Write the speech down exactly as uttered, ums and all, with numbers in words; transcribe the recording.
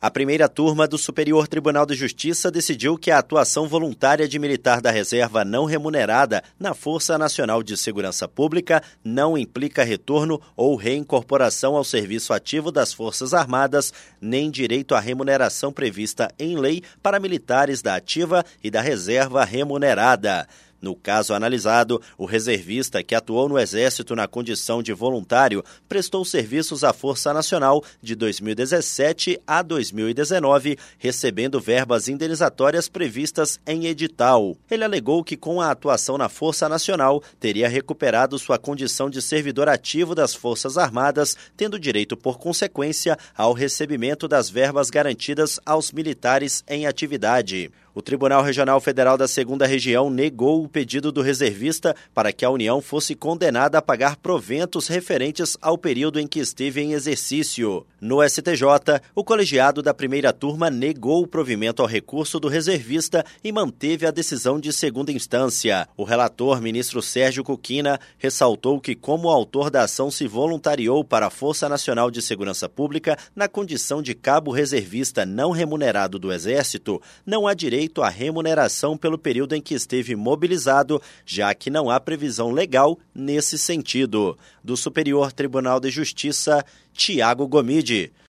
A primeira turma do Superior Tribunal de Justiça decidiu que a atuação voluntária de militar da reserva não remunerada na Força Nacional de Segurança Pública não implica retorno ou reincorporação ao serviço ativo das Forças Armadas, nem direito à remuneração prevista em lei para militares da ativa e da reserva remunerada. No caso analisado, o reservista que atuou no Exército na condição de voluntário prestou serviços à Força Nacional de dois mil e dezessete a dois mil e dezenove, recebendo verbas indenizatórias previstas em edital. Ele alegou que com a atuação na Força Nacional teria recuperado sua condição de servidor ativo das Forças Armadas, tendo direito, por consequência, ao recebimento das verbas garantidas aos militares em atividade. O Tribunal Regional Federal da Segunda Região negou o pedido do reservista para que a União fosse condenada a pagar proventos referentes ao período em que esteve em exercício. No S T J, o colegiado da primeira turma negou o provimento ao recurso do reservista e manteve a decisão de segunda instância. O relator, ministro Sérgio Cuquina, ressaltou que, como o autor da ação se voluntariou para a Força Nacional de Segurança Pública na condição de cabo reservista não remunerado do Exército, não há direito à remuneração pelo período em que esteve mobilizado, já que não há previsão legal nesse sentido. Do Superior Tribunal de Justiça, Tiago Gomide.